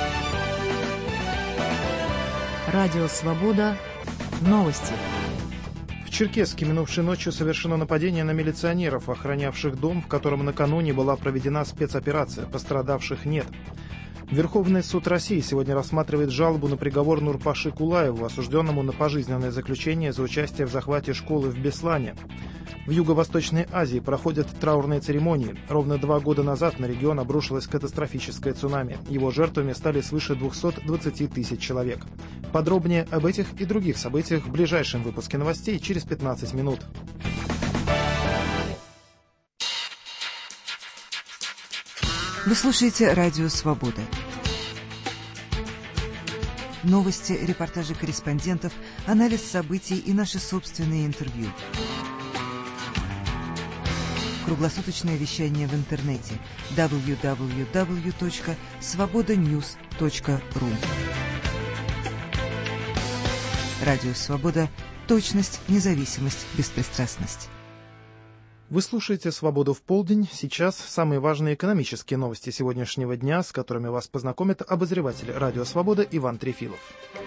Радио Свобода. Новости. В Черкесске минувшей ночью совершено нападение на милиционеров, охранявших дом, в котором накануне была проведена спецоперация. Пострадавших нет. Верховный суд России сегодня рассматривает жалобу на приговор Нурпаши Кулаеву, осужденному на пожизненное заключение за участие в захвате школы в Беслане. В Юго-Восточной Азии проходят траурные церемонии. Ровно два года назад на регион обрушилось катастрофическое цунами. Его жертвами стали свыше двухсот двадцати тысяч человек. Подробнее об этих и других событиях в ближайшем выпуске новостей через пятнадцать минут. Вы слушаете Радио Свобода. Новости, репортажи корреспондентов, анализ событий и наши собственные интервью. круглосуточное вещание в интернете дабл ю дабл ю дабл ю точка свобода ньюс точка ру. Радио «Свобода». Точность, независимость, беспристрастность. Вы слушаете «Свободу в полдень». Сейчас самые важные экономические новости сегодняшнего дня, с которыми вас познакомит обозреватель «Радио Свобода» Иван Трефилов.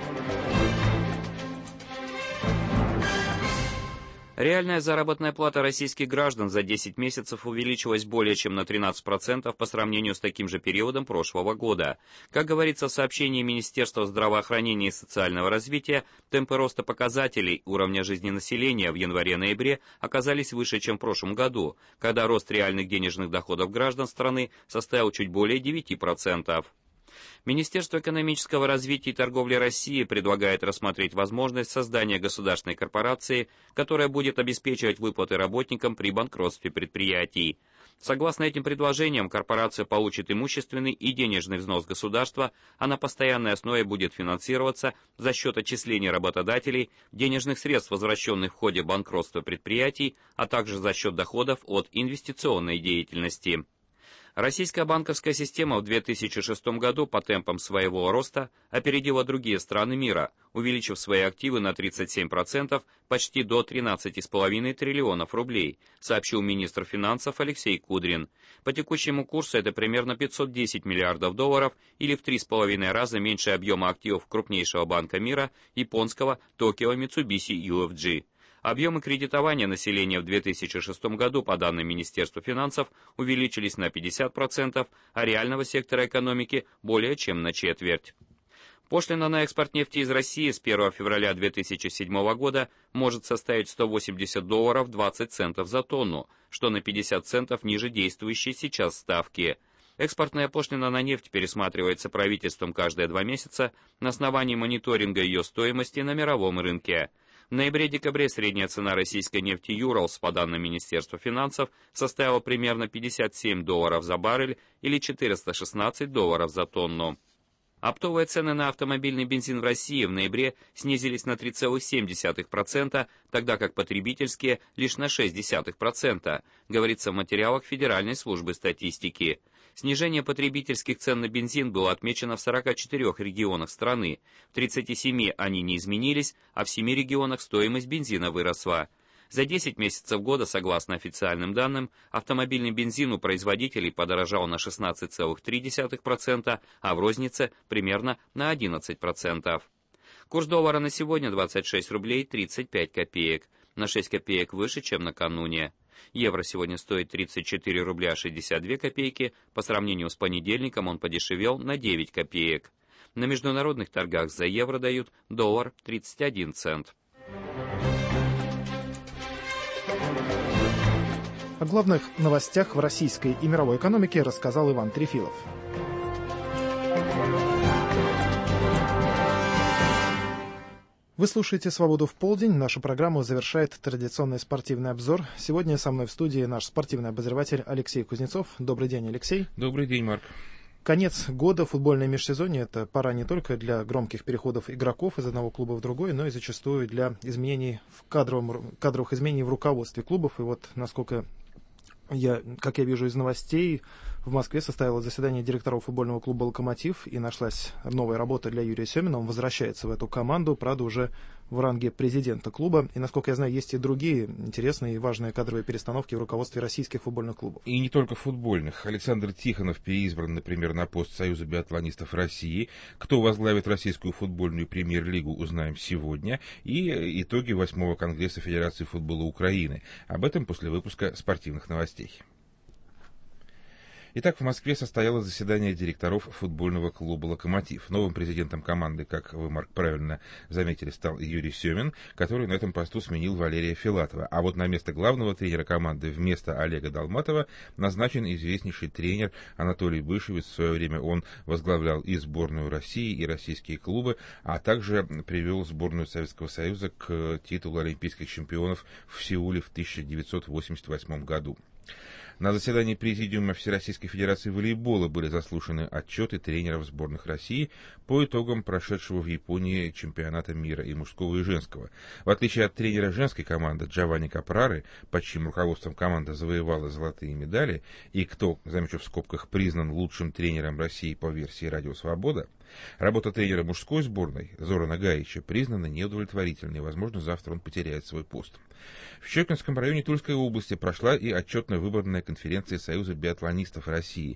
Реальная заработная плата российских граждан за десять месяцев увеличилась более чем на тринадцать процентов по сравнению с таким же периодом прошлого года. Как говорится в сообщении Министерства здравоохранения и социального развития, темпы роста показателей уровня жизни населения в январе-ноябре оказались выше, чем в прошлом году, когда рост реальных денежных доходов граждан страны составил чуть более девяти процентов. Министерство экономического развития и торговли России предлагает рассмотреть возможность создания государственной корпорации, которая будет обеспечивать выплаты работникам при банкротстве предприятий. Согласно этим предложениям, корпорация получит имущественный и денежный взнос государства, а на постоянной основе будет финансироваться за счет отчислений работодателей, денежных средств, возвращенных в ходе банкротства предприятий, а также за счет доходов от инвестиционной деятельности. Российская банковская система в две тысячи шестом году по темпам своего роста опередила другие страны мира, увеличив свои активы на тридцать семь процентов, почти до тринадцати с половиной триллионов рублей, сообщил министр финансов Алексей Кудрин. По текущему курсу это примерно пятьсот десять миллиардов долларов или в три с половиной раза меньше объема активов крупнейшего банка мира, японского Tokyo Mitsubishi ю эф джи. Объемы кредитования населения в две тысячи шестом году, по данным Министерства финансов, увеличились на пятьдесят процентов, а реального сектора экономики более чем на четверть. Пошлина на экспорт нефти из России с первого февраля две тысячи седьмого года может составить сто восемьдесят долларов двадцать центов за тонну, что на пятьдесят центов ниже действующей сейчас ставки. Экспортная пошлина на нефть пересматривается правительством каждые два месяца на основании мониторинга ее стоимости на мировом рынке. В ноябре-декабре средняя цена российской нефти «Юралс», по данным Министерства финансов, составила примерно пятьдесят семь долларов за баррель или четыреста шестнадцать долларов за тонну. Оптовые цены на автомобильный бензин в России в ноябре снизились на три целых семь десятых процента, тогда как потребительские лишь на шесть десятых процента, говорится в материалах Федеральной службы статистики. Снижение потребительских цен на бензин было отмечено в сорока четырёх регионах страны, в тридцати семи они не изменились, а в семи регионах стоимость бензина выросла. За десять месяцев года, согласно официальным данным, автомобильный бензин у производителей подорожал на шестнадцать целых три десятых процента, а в рознице примерно на одиннадцать процентов. Курс доллара на сегодня двадцать шесть рублей тридцать пять копеек, на шесть копеек выше, чем накануне. Евро сегодня стоит тридцать четыре рубля шестьдесят две копейки, по сравнению с понедельником он подешевел на девять копеек. На международных торгах за евро дают доллар тридцать один цент. О главных новостях в российской и мировой экономике рассказал Иван Трефилов. Вы слушаете «Свободу в полдень». Нашу программу завершает традиционный спортивный обзор. Сегодня со мной в студии наш спортивный обозреватель Алексей Кузнецов. Добрый день, Алексей. Добрый день, Марк. Конец года, футбольное межсезонье – это пора не только для громких переходов игроков из одного клуба в другой, но и зачастую для изменений в кадровом, кадровых изменений в руководстве клубов. И вот, насколько я, как я вижу из новостей, в Москве состоялось заседание директоров футбольного клуба «Локомотив», и нашлась новая работа для Юрия Семина. Он возвращается в эту команду, правда, уже в ранге президента клуба. И, насколько я знаю, есть и другие интересные и важные кадровые перестановки в руководстве российских футбольных клубов. И не только футбольных. Александр Тихонов переизбран, например, на пост Союза биатлонистов России. Кто возглавит российскую футбольную премьер-лигу, узнаем сегодня. И итоги восьмого конгресса Федерации футбола Украины. Об этом после выпуска спортивных новостей. Итак, в Москве состоялось заседание директоров футбольного клуба «Локомотив». Новым президентом команды, как вы, Марк, правильно заметили, стал Юрий Семин, который на этом посту сменил Валерия Филатова. А вот на место главного тренера команды вместо Олега Долматова назначен известнейший тренер Анатолий Бышевец. В свое время он возглавлял и сборную России, и российские клубы, а также привел сборную Советского Союза к титулу олимпийских чемпионов в Сеуле в тысяча девятьсот восемьдесят восьмом году. На заседании Президиума Всероссийской Федерации волейбола были заслушаны отчеты тренеров сборных России по итогам прошедшего в Японии чемпионата мира и мужского, и женского. В отличие от тренера женской команды Джованни Капрары, под чьим руководством команда завоевала золотые медали, и кто, замечу в скобках, признан лучшим тренером России по версии «Радио Свобода», работа тренера мужской сборной Зорана Гаича признана неудовлетворительной. Возможно, завтра он потеряет свой пост. В Щекинском районе Тульской области прошла и отчетно-выборная конференция Союза биатлонистов России,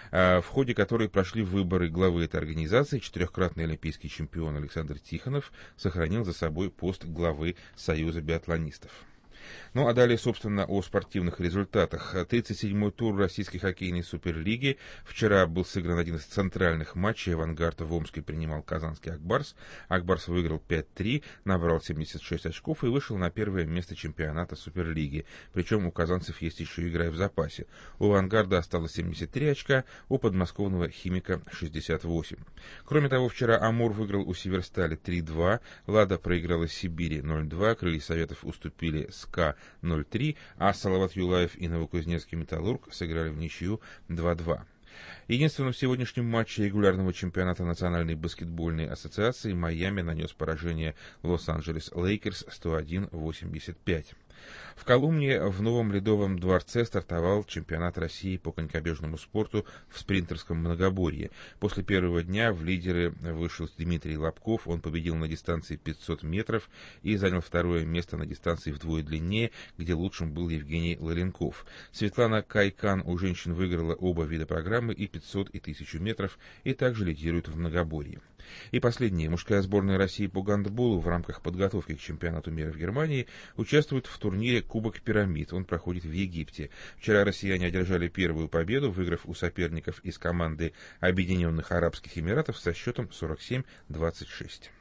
в ходе которой прошли выборы главы этой организации. Четырехкратный олимпийский чемпион Александр Тихонов сохранил за собой пост главы Союза биатлонистов. Ну, а далее, собственно, о спортивных результатах. тридцать седьмой тур российской хоккейной суперлиги. Вчера был сыгран один из центральных матчей. «Авангард» в Омске принимал казанский «Акбарс». «Акбарс» выиграл пять три, набрал семьдесят шесть очков и вышел на первое место чемпионата суперлиги. Причем у казанцев есть еще игра в запасе. У «Авангарда» осталось семьдесят три очка, у подмосковного «Химика» шестьдесят восемь. Кроме того, вчера «Амур» выиграл у «Северстали» три два, «Лада» проиграла «Сибири» ноль два, «Крылья Советов» уступили «СКА» ноль три, а Салават Юлаев и Новокузнецкий «Металлург» сыграли в ничью два два. Единственным в сегодняшнем матче регулярного чемпионата Национальной баскетбольной ассоциации Майами нанес поражение Лос-Анджелес Лейкерс сто один восемьдесят пять. В Колумне в Новом Ледовом дворце стартовал чемпионат России по конькобежному спорту в спринтерском многоборье. После первого дня в лидеры вышел Дмитрий Лобков. Он победил на дистанции пятьсот метров и занял второе место на дистанции вдвое длиннее, где лучшим был Евгений Лоленков. Светлана Кайкан у женщин выиграла оба вида программы, и пятьсот, и тысячу метров, и также лидирует в многоборье. И последнее. Мужская сборная России по гандболу в рамках подготовки к чемпионату мира в Германии участвует в турнире «Кубок пирамид». Он проходит в Египте. Вчера россияне одержали первую победу, выиграв у соперников из команды Объединенных Арабских Эмиратов со счетом сорок семь двадцать шесть.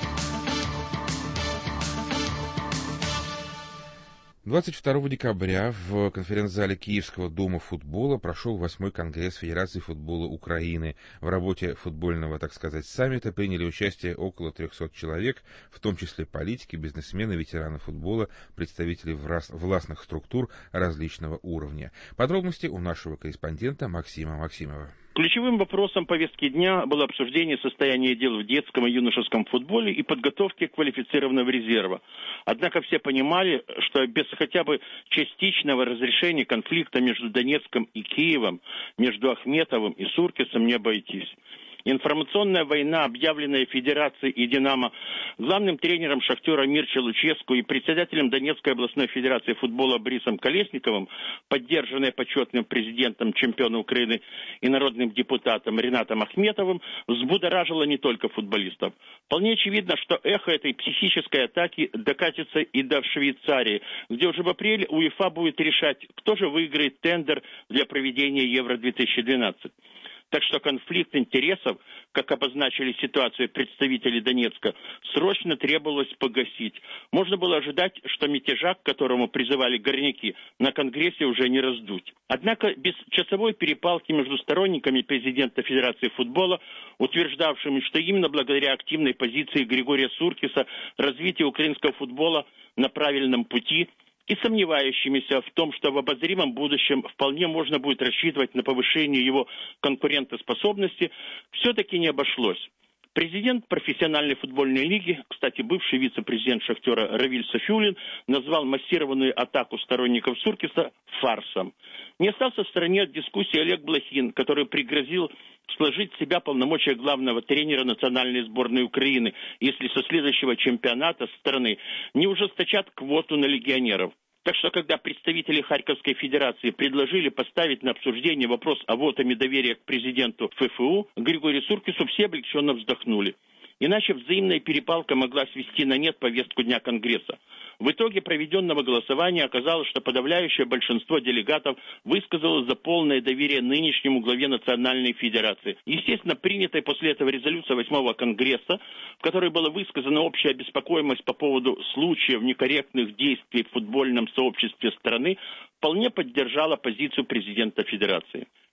двадцать второго декабря в конференц-зале Киевского дома футбола прошел восьмой конгресс Федерации футбола Украины. В работе футбольного, так сказать, саммита приняли участие около трехсот человек, в том числе политики, бизнесмены, ветераны футбола, представители властных структур различного уровня. Подробности у нашего корреспондента Максима Максимова. Ключевым вопросом повестки дня было обсуждение состояния дел в детском и юношеском футболе и подготовки квалифицированного резерва. Однако все понимали, что без хотя бы частичного разрешения конфликта между Донецком и Киевом, между Ахметовым и Суркисом не обойтись. Информационная война, объявленная Федерацией и «Динамо», главным тренером «Шахтера» Мирча Луческу и председателем Донецкой областной федерации футбола Борисом Колесниковым, поддержанная почетным президентом чемпиона Украины и народным депутатом Ринатом Ахметовым, взбудоражила не только футболистов. Вполне очевидно, что эхо этой психической атаки докатится и до Швейцарии, где уже в апреле УЕФА будет решать, кто же выиграет тендер для проведения Евро две тысячи двенадцать. Так что конфликт интересов, как обозначили ситуацию представители Донецка, срочно требовалось погасить. Можно было ожидать, что мятежа, к которому призывали горняки, на Конгрессе уже не раздуть. Однако без часовой перепалки между сторонниками президента Федерации футбола, утверждавшими, что именно благодаря активной позиции Григория Суркиса развитие украинского футбола на правильном пути, и сомневающимися в том, что в обозримом будущем вполне можно будет рассчитывать на повышение его конкурентоспособности, все-таки не обошлось. Президент профессиональной футбольной лиги, кстати, бывший вице-президент «Шахтера» Равиль Сафиуллин, назвал массированную атаку сторонников Суркиса фарсом. Не остался в стороне от дискуссии Олег Блохин, который пригрозил сложить в себя полномочия главного тренера национальной сборной Украины, если со следующего чемпионата страны не ужесточат квоту на легионеров. Так что, когда представители Харьковской Федерации предложили поставить на обсуждение вопрос о вотуме доверия к президенту ФФУ Григорию Суркису, все облегченно вздохнули. Иначе взаимная перепалка могла свести на нет повестку дня Конгресса. В итоге проведенного голосования оказалось, что подавляющее большинство делегатов высказало за полное доверие нынешнему главе Национальной Федерации. Естественно, принятая после этого резолюция восьмого Конгресса, в которой была высказана общая обеспокоенность по поводу случаев некорректных действий в футбольном сообществе страны, вполне поддержала позицию президента Федерации.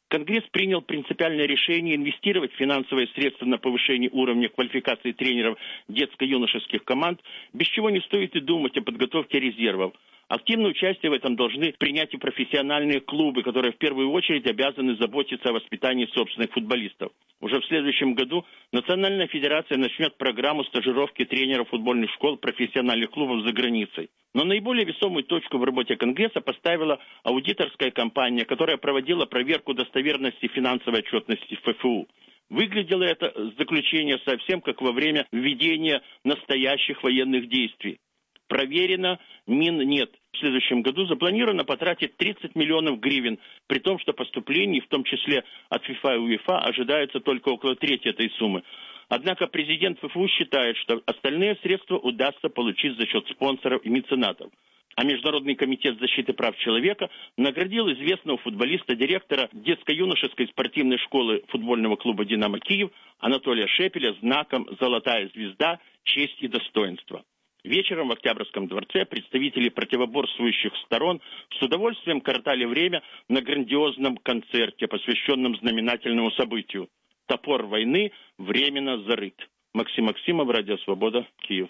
Конгресс принял принципиальное решение инвестировать финансовые средства на повышение уровня квалификации тренеров детско-юношеских команд, без чего не стоит и думать о подготовке резервов. Активное участие в этом должны принять и профессиональные клубы, которые в первую очередь обязаны заботиться о воспитании собственных футболистов. Уже в следующем году Национальная федерация начнет программу стажировки тренеров футбольных школ профессиональных клубов за границей. Но наиболее весомую точку в работе Конгресса поставила аудиторская компания, которая проводила проверку достоверности финансовой отчетности ФФУ. Выглядело это заключение совсем как во время введения настоящих военных действий. Проверено, мин нет. В следующем году запланировано потратить тридцать миллионов гривен, при том, что поступлений, в том числе от ФИФА и УЕФА, ожидается только около трети этой суммы. Однако президент ФФУ считает, что остальные средства удастся получить за счет спонсоров и меценатов. А Международный комитет защиты прав человека наградил известного футболиста, директора детско-юношеской спортивной школы футбольного клуба «Динамо Киев» Анатолия Шепеля знаком «Золотая звезда. Честь и достоинство». Вечером в Октябрьском дворце представители противоборствующих сторон с удовольствием коротали время на грандиозном концерте, посвященном знаменательному событию. Топор войны временно зарыт. Максим Максимов, Радио Свобода, Киев.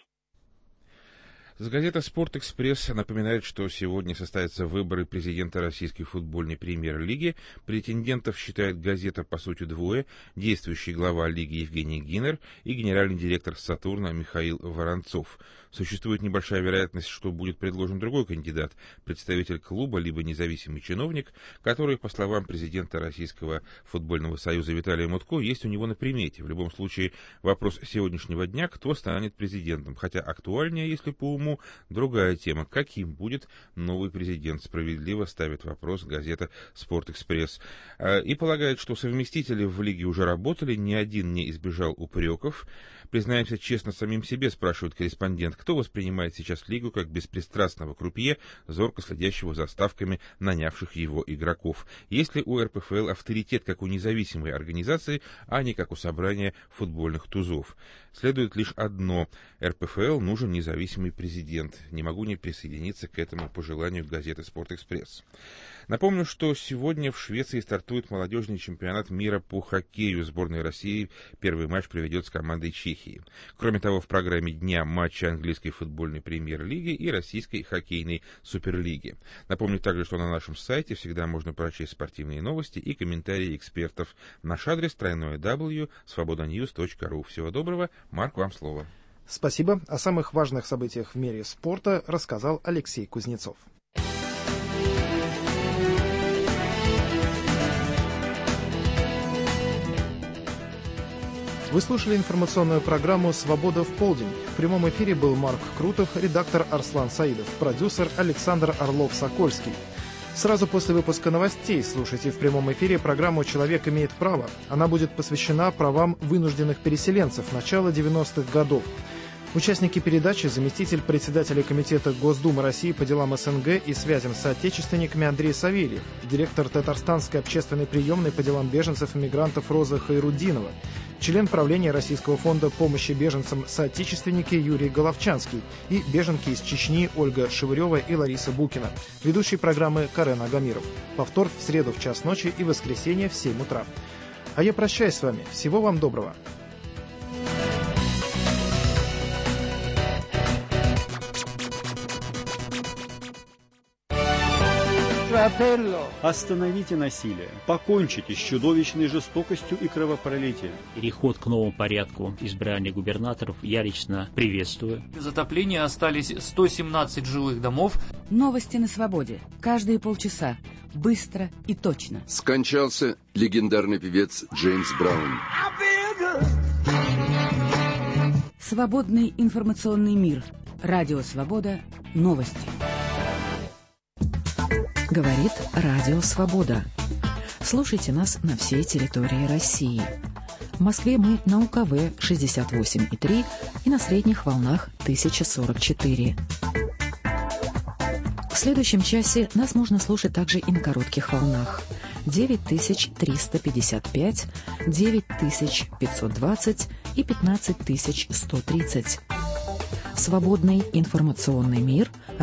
Газета «Спорт-Экспресс» напоминает, что сегодня состоятся выборы президента Российской футбольной премьер-лиги. Претендентов считает газета по сути двое: действующий глава лиги Евгений Гинер и генеральный директор «Сатурна» Михаил Воронцов. Существует небольшая вероятность, что будет предложен другой кандидат, представитель клуба, либо независимый чиновник, который, по словам президента Российского футбольного союза Виталия Мутко, есть у него на примете. В любом случае, вопрос сегодняшнего дня: кто станет президентом? Хотя актуальнее, если по уму, другая тема: каким будет новый президент? Справедливо ставит вопрос газета «Спорт-Экспресс». И полагает, что совместители в лиге уже работали, ни один не избежал упреков. Признаемся честно самим себе, спрашивает корреспондент, кто воспринимает сейчас лигу как беспристрастного крупье, зорко следящего за ставками нанявших его игроков? Есть ли у эр пэ эф эл авторитет как у независимой организации, а не как у собрания футбольных тузов? Следует лишь одно: эр пэ эф эл нужен независимый президент. Не могу не присоединиться к этому пожеланию газеты «Спорт-Экспресс». Напомню, что сегодня в Швеции стартует молодежный чемпионат мира по хоккею. Сборная России первый матч проведет с командой Чехии. Кроме того, в программе дня матчи английской футбольной премьер-лиги и российской хоккейной суперлиги. Напомню также, что на нашем сайте всегда можно прочесть спортивные новости и комментарии экспертов. Наш адрес тройное дабл ю точка свобода ньюс точка ру. Всего доброго. Марк, вам слово. Спасибо. О самых важных событиях в мире спорта рассказал Алексей Кузнецов. Вы слушали информационную программу «Свобода в полдень». В прямом эфире был Марк Крутов, редактор Арслан Саидов, продюсер Александр Орлов-Сокольский. Сразу после выпуска новостей слушайте в прямом эфире программу «Человек имеет право». Она будет посвящена правам вынужденных переселенцев начала девяностых годов. Участники передачи — заместитель председателя Комитета Госдумы России по делам эс эн гэ и связям с соотечественниками Андрей Савельев, директор Татарстанской общественной приемной по делам беженцев и мигрантов Роза Хайруддинова, член правления Российского фонда помощи беженцам соотечественники Юрий Головчанский и беженки из Чечни Ольга Шевырева и Лариса Букина. Ведущий программы Карен Агамиров. Повтор в среду в час ночи и в воскресенье в семь утра. А я прощаюсь с вами. Всего вам доброго. Остановите насилие, покончите с чудовищной жестокостью и кровопролитием. Переход к новому порядку избрания губернаторов я лично приветствую. В затоплении остались сто семнадцать жилых домов. Новости на свободе. Каждые полчаса. Быстро и точно. Скончался легендарный певец Джеймс Браун. Свободный информационный мир. Радио Свобода. Новости. Говорит Радио Свобода. Слушайте нас на всей территории России. В Москве мы на у ка вэ шестьдесят восемь и три и на средних волнах тысяча сорок четыре. В следующем часе нас можно слушать также и на коротких волнах. девять тысяч триста пятьдесят пять, девять тысяч пятьсот двадцать и пятнадцать тысяч сто тридцать. Свободный информационный мир.